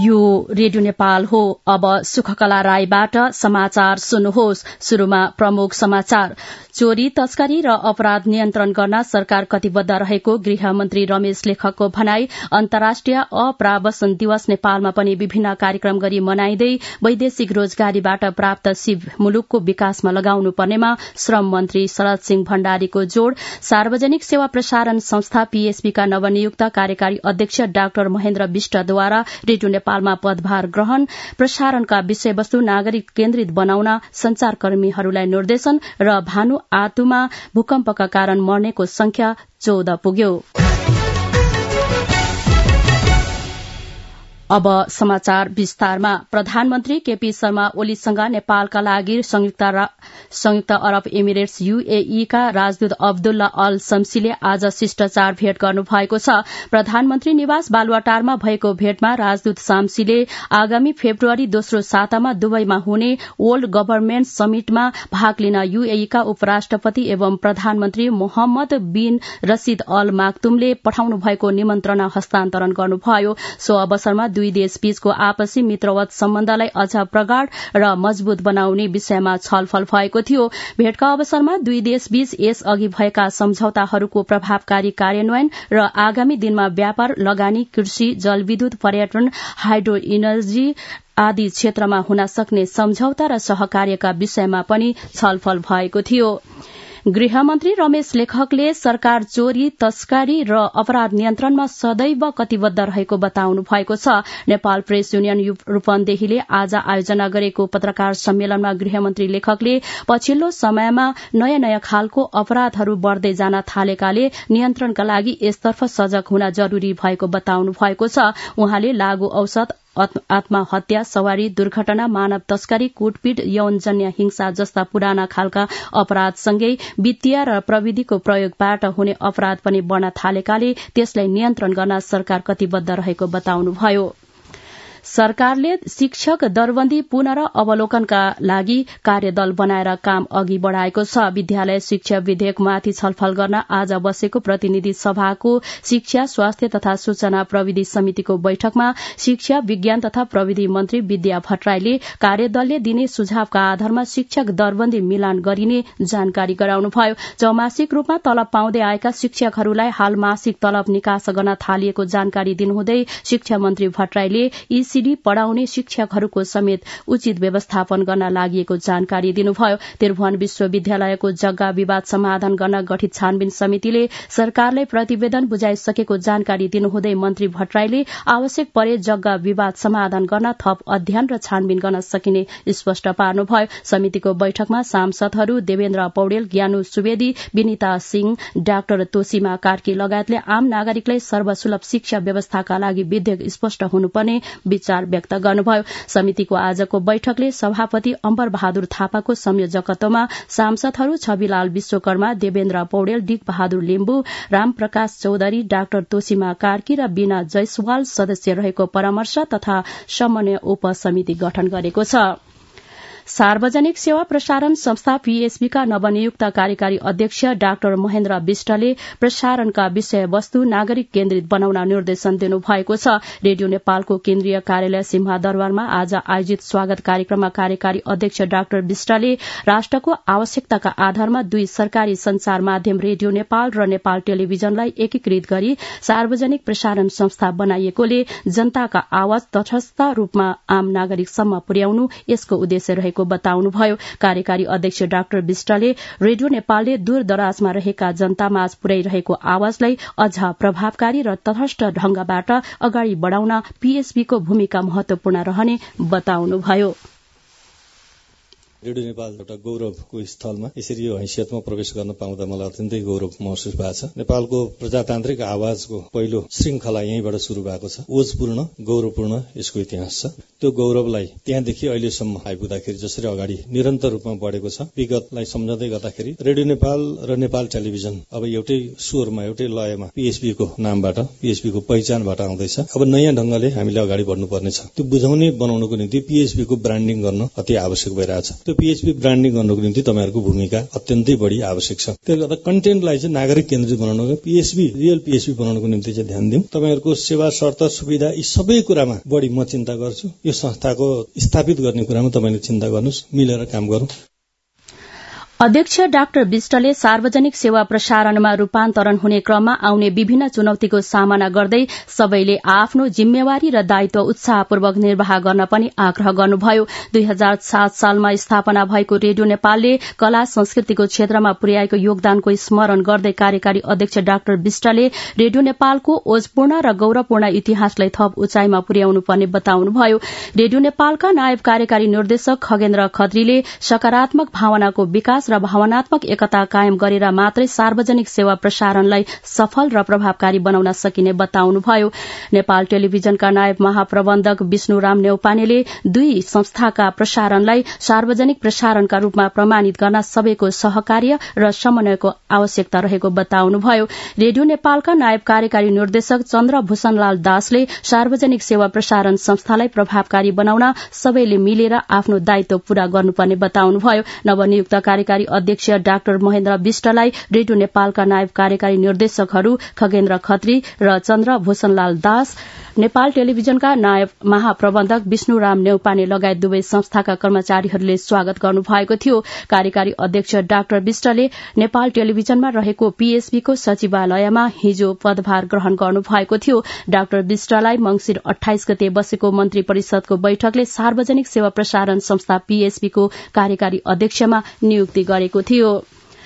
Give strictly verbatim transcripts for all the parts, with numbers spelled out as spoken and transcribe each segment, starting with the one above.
यो रेडियो नेपाल हो। अब सुखकला राईबाट समाचार सुन्नुहोस्। शुरूमा प्रमुख समाचार। चोरी, तस्करी र अपराध नियन्त्रण गर्न सरकार कटिबद्ध रहेको गृहमन्त्री रमेश लेखकको भनाई। अन्तर्राष्ट्रिय अप्रावसन दिवस नेपालमा पनि विभिन्न कार्यक्रम गरी मनाइँदै वैदेशिक रोजगारीबाट प्राप्त सिप मुलुकको विकासमा लगाउनु पर्नेमा श्रम मन्त्री शरद सिंह भण्डारीको जोड़। सार्वजनिक सेवा प्रसारण संस्था पीएसबीका नवनियुक्त कार्यकारी अध्यक्ष डाक्टर महेन्द्र विष्टद्वारा रेडियो नेपालमा पदभार ग्रहण। प्रसारणका विषयवस्तु नागरिक केन्द्रित बनाउन संचारकर्मीहरूलाई निर्देशन र भानु आतुमा भूकम्पका कारण मर्नेको संख्या चौध पुग्यो। अब समाचार विस्तारमा। प्रधानमन्त्री केपी शर्मा ओलीसँग नेपालका लागि संयुक्त संयुक्त अरब इमिरेट्स यूएई का राजदूत अब्दुल्ला अल शम्सीले आज शिष्टाचार भेट गर्नुभएको छ। प्रधानमन्त्री निवास बालुवाटारमा भएको भेटमा राजदूत शम्सीले आगामी फेब्रुअरी दोस्रो सातामा दुबईमा हुने वर्ल्ड गभर्नमेन्ट समिटमा भाग लिन यूएई का उपराष्ट्रपति एवं प्रधानमन्त्री मोहम्मद बिन रशीद अल माक्तुमले पठाउनु भएको निमन्त्रणा हस्तान्तरण गर्नुभयो। सो अवसरमा दुई देशबीचको आपसी मित्रवत सम्बन्धलाई अझ प्रगाढ़ र मजबूत बनाउने विषयमा छलफल भएको थियो। भेटका अवसरमा दुई देशबीच यस अघि भएका सम्झौताहरूको प्रभावकारी कार्यान्वयन र आगामी दिनमा व्यापार, लगानी, कृषि, जलविद्युत, पर्यटन, हाइड्रो इनर्जी आदि क्षेत्रमा हुन सक्ने सम्झौता र सहकार्यका विषयमा पनि छलफल भएको थियो। गृहमन्त्री रमेश लेखकले सरकार चोरी, तस्करी र अपराध नियन्त्रणमा सदैव कटिबद्ध रहेको बताउनु भएको छ। नेपाल प्रेस युनियन रूपन्देहीले आज आयोजना गरेको पत्रकार सम्मेलनमा गृहमन्त्री लेखकले पछिल्लो समयमा नयाँ नयाँ खालको अपराधहरू बढ़दै जान थालेकाले नियन्त्रणका लागि यसतर्फ सजग हुन जरूरी भएको बताउनु भएको छ। उहाँले लागू औषध, आत्महत्या, सवारी, दुर्घटना, मानव तस्करी, कुटपिट, यौनजन्य हिंसा जस्ता पुराना खालका अपराधसँगै वित्तीय र प्रविधिको प्रयोगबाट हुने अपराध पनि बढ़न थालेकाले त्यसलाई नियन्त्रण गर्न सरकार कटिबद्ध रहेको बताउनुभयो। सरकारले शिक्षक दरबन्दी पुनः अवलोकनका लागि कार्यदल बनाएर काम अघि बढ़ाएको छ। विद्यालय शिक्षा विधेयकमाथि छलफल गर्न आज बसेको प्रतिनिधि सभाको शिक्षा, स्वास्थ्य तथा सूचना प्रविधि समितिको बैठकमा शिक्षा, विज्ञान तथा प्रविधि मन्त्री विद्या भट्टराईले कार्यदलले दिने सुझावका आधारमा शिक्षक दरबन्दी मिलान गरिने जानकारी गराउनुभयो। चौमासिक रूपमा तलब पाउँदै आएका शिक्षकहरूलाई हाल मासिक तलब निकास गर्न थालिएको जानकारी दिनुहुँदै शिक्षा मन्त्री भट्टराईले ईसीडी पढ़ाउने शिक्षकहरूको समेत उचित व्यवस्थापन गर्न लागि जानकारी दिनुभयो। त्रिभुवन विश्वविद्यालयको जग्गा विवाद समाधान गर्न गठित छानबिन समितिले सरकारलाई प्रतिवेदन बुझाइसकेको जानकारी दिनुहुँदै मन्त्री भट्टराईले आवश्यक परे जग्गा विवाद समाधान गर्न थप अध्ययन र छानबिन गर्न सकिने स्पष्ट पार्नुभयो। समितिको बैठकमा सांसदहरू देवेन्द्र पौडेल, ज्ञानु सुवेदी, विनिता सिंह, डाक्टर तोसीमा कार्की लगायतले आम नागरिकलाई सर्वसुलभ शिक्षा व्यवस्थाका लागि विधेयक स्पष्ट हुनुपर्ने विचार व्यक्त गर्नुभयो। समितिको आजको बैठकले सभापति अम्बर बहादुर थापाको संयोजकत्वमा सांसदहरू छविलाल विश्वकर्मा, देवेन्द्र पौडेल, डिक बहादुर लिम्बू, रामप्रकाश चौधरी, डाक्टर तोसीमा कार्की र बीना जयसवाल सदस्य रहेको परामर्श तथा समन्वय उपसमिति गठन गरेको छ। सार्वजनिक सेवा प्रसारण संस्था पीएसबीका नवनियुक्त कार्यकारी अध्यक्ष डाक्टर महेन्द्र विष्टले प्रसारणका विषयवस्तु नागरिक केन्द्रित बनाउन निर्देशन दिनुभएको छ। रेडियो नेपालको केन्द्रीय कार्यालय सिंहदरबारमा आज आयोजित स्वागत कार्यक्रममा कार्यकारी अध्यक्ष डाक्टर विष्टले राष्ट्रको आवश्यकताका आधारमा दुई सरकारी संचार माध्यम रेडियो नेपाल र नेपाल टेलिभिजनलाई एकीकृत गरी सार्वजनिक प्रसारण संस्था बनाइएकोले जनताका आवाज तटस्थ रूपमा आम नागरिकसम्म पुर्याउनु यसको उद्देश्य रहेको बताउनुभयो। कार्यकारी अध्यक्ष डाक्टर विष्टले रेडियो नेपालले दूर दराजमा रहेका जनतामाझ पुर्याइरहेको आवाजलाई अझ प्रभावकारी र तटस्थ ढंगबाट अगाडि बढ़ाउन पीएसबीको भूमिका महत्वपूर्ण रहने बताउनुभयो। रेडियो नेपाल एउटा गौरवको स्थलमा यसरी यो हैसियतमा प्रवेश गर्न पाउँदा मलाई अत्यन्तै गौरव महसुस भएको छ। नेपालको प्रजातान्त्रिक आवाजको पहिलो श्रृंखला यहीँबाट शुरू भएको छ। ओजपूर्ण, गौरवपूर्ण यसको इतिहास छ। त्यो गौरवलाई त्यहाँदेखि अहिलेसम्म आइपुग्दाखेरि जसरी अगाडि निरन्तर रूपमा बढेको छ, विगतलाई सम्झँदै गर्दाखेरि रेडियो नेपाल र नेपाल टेलिभिजन अब एउटै स्वरमा, एउटै लयमा पीएसबीको नामबाट, पीएसबीको पहिचानबाट आउँदैछ। अब नयाँ ढंगले हामीले अगाडि बढ्नुपर्ने छ। त्यो बुझाउने बनाउनको निम्ति पीएसबीको ब्रान्डिङ गर्न अति आवश्यक भइरहेछ। त्यो पीएचपी ब्रान्डिङ गर्नको निम्ति तपाईहरुको भूमिका अत्यन्तै बढी आवश्यक छ। त्यसले गर्दा कन्टेन्टलाई चाहिँ नागरिक केन्द्रित बनाउनको पीएचपी रियल पीएचपी बनाउनको निम्ति चाहिँ ध्यान दिउँ। तपाईहरुको सेवा शर्त सुविधा यी सबै कुरामा बढी म चिन्ता गर्छु। यो संस्थाको स्थापित गर्ने कुरामा तपाईले चिन्ता गर्नुस्, मिलेर काम गरौँ। अध्यक्ष डाक्टर विष्टले सार्वजनिक सेवा प्रसारणमा रूपान्तरण हुने क्रममा आउने विभिन्न चुनौतीको सामना गर्दै सबैले आफ्नो जिम्मेवारी र दायित्व उत्साहपूर्वक निर्वाह गर्न पनि आग्रह गर्नुभयो। दुई हजार सात सालमा स्थापना भएको रेडियो नेपालले कला संस्कृतिको क्षेत्रमा पुर्याएको योगदानको स्मरण गर्दै कार्यकारी अध्यक्ष डाक्टर विष्टले रेडियो नेपालको ओजपूर्ण र गौरवपूर्ण इतिहासलाई थप उचाइमा पुर्याउनु पर्ने बताउनुभयो। रेडियो नेपालका नायब कार्यकारी निर्देशक खगेन्द्र खत्रीले सकारात्मक भावनाको विकास र भावनात्मक एकता कायम गरेर मात्रै सार्वजनिक सेवा प्रसारणलाई सफल र प्रभावकारी बनाउन सकिने बताउनुभयो। नेपाल टेलिभिजनका नायब महाप्रबन्धक विष्णुराम नेउपानेले दुई संस्थाका प्रसारणलाई सार्वजनिक प्रसारणका रूपमा प्रमाणित गर्न सबैको सहकार्य र समन्वयको आवश्यकता रहेको बताउनुभयो। रेडियो नेपालका नायब कार्यकारी निर्देशक चन्द्र भूषणलाल दासले सार्वजनिक सेवा प्रसारण संस्थालाई प्रभावकारी बनाउन सबैले मिलेर आफ्नो दायित्व पूरा गर्नुपर्ने बताउनुभयो। नवनियुक्त कार्यकारी अध्यक्ष डाक्टर महेन्द्र विष्टलाई रेडियो नेपालका नायब कार्यकारी निर्देशकहरू खगेन्द्र खत्री र चन्द्र भूषणलाल दास, नेपाल टेलिभिजनका नायब महाप्रबन्धक विष्णुराम नेउपाने लगायत दुवै संस्थाका कर्मचारीहरूले स्वागत गर्नुभएको थियो। कार्यकारी अध्यक्ष डाक्टर विष्टले नेपाल टेलिभिजनमा रहेको पीएचपीको सचिवालयमा हिजो पदभार ग्रहण गर्नुभएको थियो। डाक्टर विष्टलाई मंगिर अठाइस गते बसेको मन्त्री परिषदको बैठकले सार्वजनिक सेवा प्रसारण संस्था पीएचपीको कार्यकारी अध्यक्षमा नियुक्ति गरेको थियो।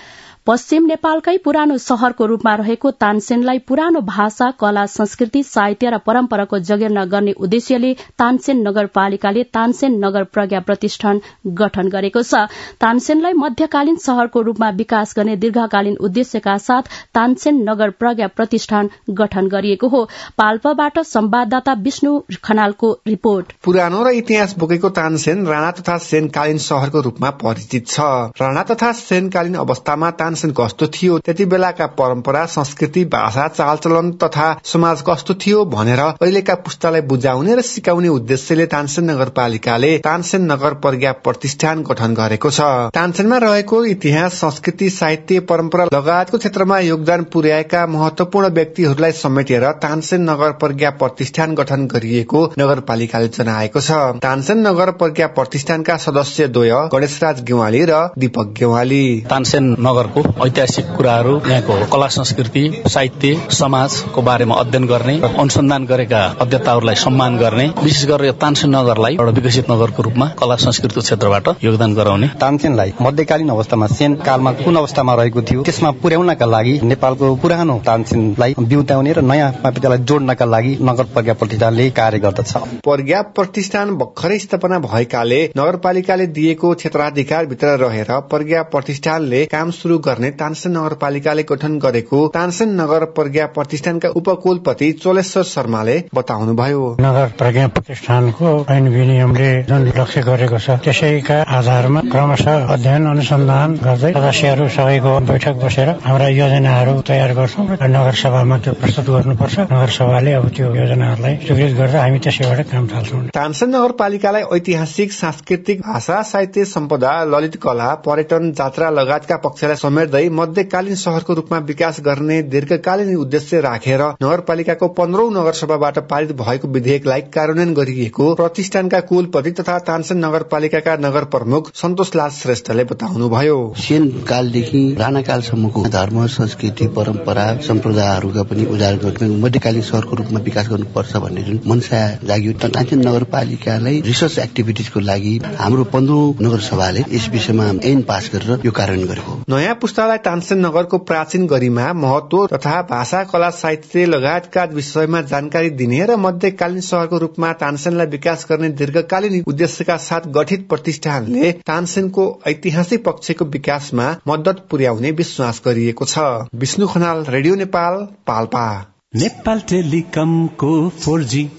पश्चिम नेपालकै पुरानो शहरको रूपमा रहेको तानसेनलाई पुरानो भाषा, कला, संस्कृति, साहित्य र परम्पराको जगेर्ना गर्ने उद्देश्यले तानसेन नगरपालिकाले तानसेन नगर प्रज्ञा प्रतिष्ठान गठन गरेको छ। तानसेनलाई मध्यकालीन शहरको रूपमा विकास गर्ने दीर्घकालीन उद्देश्यका साथ तानसेन नगर प्रज्ञा प्रतिष्ठान गठन गरिएको हो। पाल्पाबाट संवाददाता विष्णु खनालको रिपोर्ट। पुरानो र इतिहास बोकेको तानसेन राणा तथा सेनकालीन शहरको रूपमा परिचित छ। राणा तथा सेनकालीन अवस्थामा तानसेन कस्तो थियो, त्यति बेलाका परम्परा, संस्कृति, भाषा, चालचलन तथा समाज कस्तो थियो भनेर अहिलेका पुस्तालाई बुझाउने र सिकाउने उद्देश्यले तानसेन नगरपालिकाले तानसेन नगर प्रज्ञा प्रतिष्ठान गठन गरेको छ। तानसेनमा रहेको इतिहास, संस्कृति, साहित्य, परम्परा लगायतको क्षेत्रमा योगदान पुर्याएका महत्वपूर्ण व्यक्तिहरूलाई समेटेर तानसेन नगर प्रज्ञा प्रतिष्ठान गठन गरिएको नगरपालिकाले जनाएको छ। तानसेन नगर प्रज्ञा प्रतिष्ठानका सदस्य द्वय गणेशराज गेवाली र दीपक गेवाली तानसेन नगरको ऐतिहासिक कुराहरू, यहाँको कला, संस्कृति, साहित्य, समाजको बारेमा अध्ययन गर्ने, अनुसन्धान गरेका अध्येताहरूलाई सम्मान गर्ने, विशेष गरेर तानसेन नगरलाई एउटा विकसित नगरको रूपमा कला संस्कृतिको क्षेत्रबाट योगदान गराउने। तानसेनलाई मध्यकालीन अवस्थामा सेन कालमा कुन अवस्थामा रहेको थियो त्यसमा पुर्याउनका लागि नेपालको पुरानो तानसेनलाई बिउताउने र नयाँ विद्यालय जोड्नका लागि नगर प्रज्ञा प्रतिष्ठानले कार्य गर्दछ। प्रज्ञा प्रतिष्ठान भर्खरै स्थापना भएकाले नगरपालिकाले दिएको क्षेत्राधिकार भित्र रहेर प्रज्ञा प्रतिष्ठानले काम शुरू गर्ने तानसेन नगरपालिकाले गठन गरेको तानसेन नगर प्रज्ञा प्रतिष्ठानका उपकुलपति चोलेश्वर शर्माले बताउनुभयो। नगर प्रज्ञा प्रतिष्ठानको ऐन विनियमले जुन लक्ष्य गरेको छ त्यसैका आधारमा क्रमशः अध्ययन अनुसन्धान गर्दै सदस्यहरू सबैको बैठक बसेर हाम्रा योजनाहरू तयार गर्छौं र नगर सभामा त्यो प्रस्तुत गर्नुपर्छ। नगर सभाले अब त्यो योजनाहरूलाई स्वीकृत गर्दा हामी त्यसैबाट काम थाल्छौं। तानसेन नगरपालिकालाई ऐतिहासिक, सांस्कृतिक, भाषा, साहित्य, सम्पदा, ललित कला, पर्यटन, जात्रा लगायतका पक्षलाई समेट्दै मध्यकालीन शहरको रूपमा विकास गर्ने दीर्घकालीन उद्देश्य राखेर नगरपालिकाको पन्ध्रौं नगरसभाबाट पारित भएको विधेयकलाई कार्यान्वयन गरिएको प्रतिष्ठानका कुलपति तथा तानसेन नगरपालिकाका नगर प्रमुख सन्तोषलाल श्रेष्ठले बताउनुभयो। सेन कालदेखि राणा कालसम्मको धर्म, संस्कृति, परम्परा, सम्प्रदायहरूका पनि उजागर गर्ने मध्यकालीन शहरको रूपमा विकास गर्नुपर्छ भन्ने जुन मनसा जाग्यो, तानसेन नगरपालिकालाई रिसर्च एक्टिभिटिजको लागि हाम्रो पन्ध्रौं नगरसभाले यस विषयमा ऐन पास गरेर यो कार्यान्वयन गरेको। नयाँ पुस्तालाई तानसेन नगरको प्राचीन गरिमा, महत्व तथा भाषा, कला, साहित्य लगायतका विषयमा जानकारी दिने र मध्यकालीन शहरको रूपमा तानसेनलाई विकास गर्ने दीर्घकालीन उद्देश्यका साथ गठित प्रतिष्ठानले तानसेनको ऐतिहासिक पक्षको विकासमा मद्दत पुर्याउने विश्वास गरिएको छ। विष्णु खनाल, रेडियो नेपाल, पाल्पा। नेपाल टेलिकमको फोर जी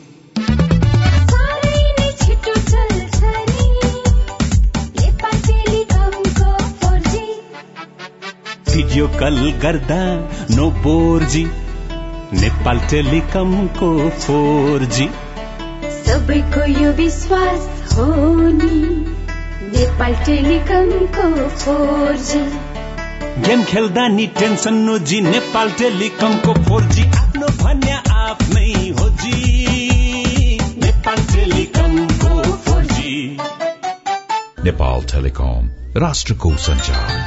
भिडियो कल गर्दा नो फोर जी। नेपाल टेलिकमको फोर जी सबैको यो विश्वास हो नि, नेपाल टेलिकमको फोर जी। गेम खेल्दा नि टेन्सन नोजी, नेपाल टेलिकमको फोर जी आफ्नो भन्ने आफ्नै हो जी। नेपाल टेलिकमको फोर जी। नेपाल टेलिकम, राष्ट्रको संचार।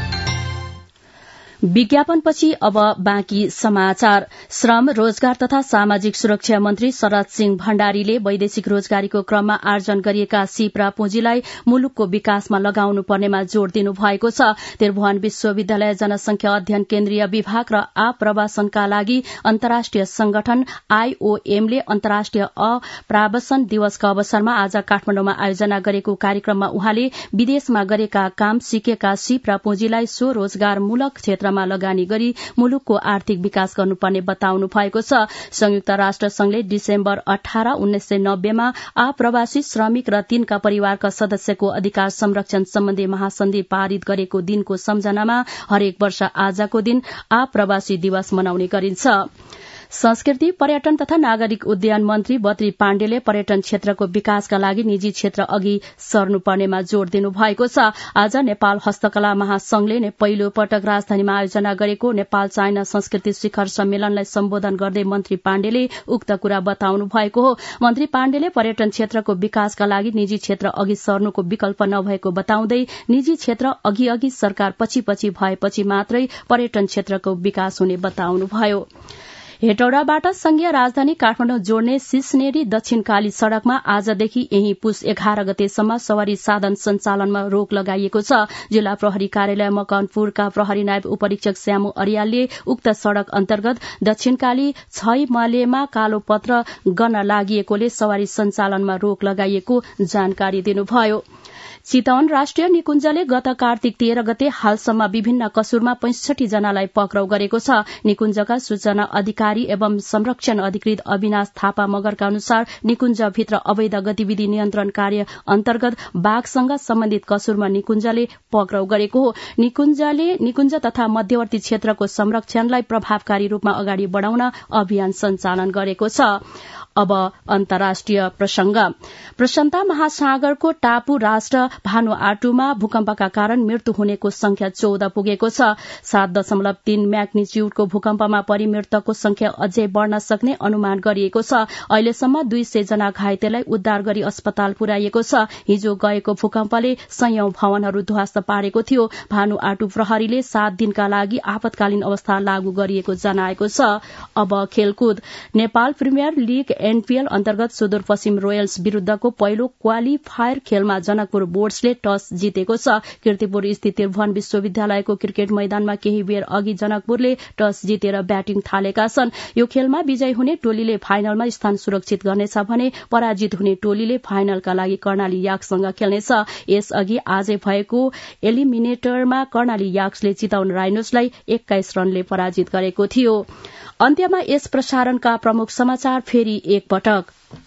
विज्ञापनपछि अब बाँकी समाचार। श्रम, रोजगार तथा सामाजिक सुरक्षा मन्त्री शरद सिंह भण्डारीले वैदेशिक रोजगारीको क्रममा आर्जन गरिएका सीप र पुँजीलाई मुलुकको विकासमा लगाउनु पर्नेमा जोड़ दिनु भएको छ। त्रिभुवन विश्वविद्यालय जनसंख्या अध्ययन केन्द्रीय विभाग र आप्रवासनका लागि अन्तर्राष्ट्रिय संगठन आईओएमले अन्तर्राष्ट्रिय अप्रावासन दिवसका अवसरमा आज काठमाडौँमा आयोजना गरेको कार्यक्रममा उहाँले विदेशमा गरेका काम सिकेका सीप र पुँजीलाई स्व रोजगारमूलक क्षेत्र लगानी गरी मुलुकको आर्थिक विकास गर्नुपर्ने बताउनु भएको छ। संयुक्त राष्ट्र संघले डिसेम्बर अठार उन्नाइस सय नब्बेमा आप्रवासी श्रमिक र तिनका परिवारका सदस्यको अधिकार संरक्षण सम्बन्धी महासन्धि पारित गरेको दिनको सम्झनामा हरेक वर्ष आजको दिन आप्रवासी दिवस मनाउने गरिन्छ। संस्कृति, पर्यटन तथा नागरिक उड्डयन मन्त्री बद्री पाण्डेले पर्यटन क्षेत्रको विकासका लागि निजी क्षेत्र अघि सर्नुपर्नेमा जोड़ दिनु भएको छ। आज नेपाल हस्तकला महासंघले नै पहिलो पटक राजधानीमा आयोजना गरेको नेपाल चाइना संस्कृति शिखर सम्मेलनलाई सम्बोधन गर्दै मन्त्री पाण्डेले उक्त कुरा बताउनु भएको हो। मन्त्री पाण्डेले पर्यटन क्षेत्रको विकासका लागि निजी क्षेत्र अघि सर्नुको विकल्प नभएको बताउँदै निजी क्षेत्र अघि अघि सरकार पछि पछि भएपछि मात्रै पर्यटन क्षेत्रको विकास हुने बताउनुभयो। हेटौडाबाट संघीय राजधानी काठमाडौँ जोड्ने सिसनेरी दक्षिणकाली सड़कमा आजदेखि यही पुस एघार गतेसम्म सवारी साधन सञ्चालनमा रोक लगाइएको छ। जिल्ला प्रहरी कार्यालय मकनपुरका प्रहरी नायब उपरीक्षक श्यामु अरियालले उक्त सड़क अन्तर्गत दक्षिणकाली छैमलेमा कालो पत्र गर्न लागिएकोले सवारी सञ्चालनमा रोक लगाइएको जानकारी दिनुभयो। चितवन राष्ट्रिय निकुञ्जले गत कार्तिक तेह्र गते हालसम्म विभिन्न कसुरमा पैंसठी जनालाई पक्राउ गरेको छ। निकुञ्जका सूचना अधिकारी एवं संरक्षण अधिकृत अविनाश थापा मगरका अनुसार निकुञ्जभित्र अवैध गतिविधि नियन्त्रण कार्य अन्तर्गत बाघसँग सम्बन्धित कसुरमा निकुञ्जले पक्राउ गरेको हो। निकुञ्जले निकुञ्ज तथा मध्यवर्ती क्षेत्रको संरक्षणलाई प्रभावकारी रूपमा अगाडि बढ़ाउन अभियान सञ्चालन गरेको छ। अब अन्तर्राष्ट्रिय प्रसंग। प्रशान्त महासागरको टापु राष्ट्र भानुआटुमा भूकम्पका कारण मृत्यु हुनेको संख्या चौध पुगेको छ। सात दशमलव तीन म्याग्निच्युडको भूकम्पमा परि मृतकको संख्या अझै बढ़न सक्ने अनुमान गरिएको छ। अहिलेसम्म दुई सय जना घाइतेलाई उद्धार गरी अस्पताल पुर्याइएको छ। हिजो गएको भूकम्पले सयौं भवनहरू ध्वस्त पारेको थियो। भानुआटु प्रहरीले सात दिनका लागि आपतकालीन अवस्था लागू गरिएको जनाएको छ। अब खेलकुद। नेपाल प्रिमियर लीग एनपीएल अन्तर्गत सुदूरपश्चिम रोयल्स विरूद्धको पहिलो क्वालिफायर खेलमा जनकपुर बोर्ड्सले टस जितेको छ। कीर्तिपुर स्थित त्रिभुवन विश्वविद्यालयको क्रिकेट मैदानमा केही बेर अघि जनकपुरले टस जितेर ब्याटिङ थालेका छन्। यो खेलमा विजयी हुने टोलीले फाइनलमा स्थान सुरक्षित गर्नेछ भने पराजित हुने टोलीले फाइनलका लागि कर्णाली याक्ससँग खेल्नेछ। यसअघि आजै भएको एलिमिनेटरमा कर्णाली याक्सले चितवन राइनोसलाई एक्काइस रनले पराजित गरेको थियो। अन्त्यमा यस प्रसारणका प्रमुख समाचार फेरि एकपटक।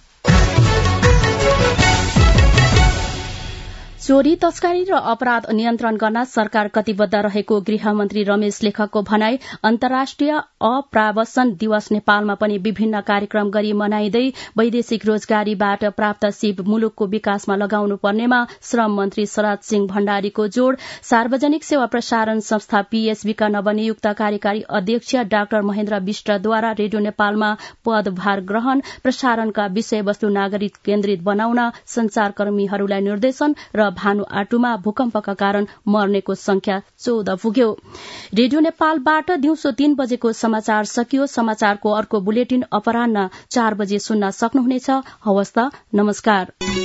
चोरी, तस्करी र अपराध नियन्त्रण गर्न सरकार कटिबद्ध रहेको गृहमन्त्री रमेश लेखकको भनाई। अन्तर्राष्ट्रिय अप्रावासन दिवस नेपालमा पनि विभिन्न कार्यक्रम गरी मनाइँदै वैदेशिक रोजगारीबाट प्राप्त सीप मुलुकको विकासमा लगाउनु पर्नेमा श्रम मन्त्री शरद सिंह भण्डारीको जोड़। सार्वजनिक सेवा प्रसारण संस्था पीएसबीका नवनियुक्त कार्यकारी अध्यक्ष डाक्टर महेन्द्र विष्टद्वारा रेडियो नेपालमा पदभार ग्रहण। प्रसारणका विषयवस्तु नागरिक केन्द्रित बनाउन संचारकर्मीहरूलाई निर्देशन र भानुआटुमा भूकम्पका कारण मर्नेको संख्या चौध पुग्यो। रेडियो नेपालबाट दिउँसो तीन बजेको समाचार सकियो। समाचारको अर्को बुलेटिन अपराह्न चार बजे सुन्न सक्नुहुनेछ। हवस् त, नमस्कार।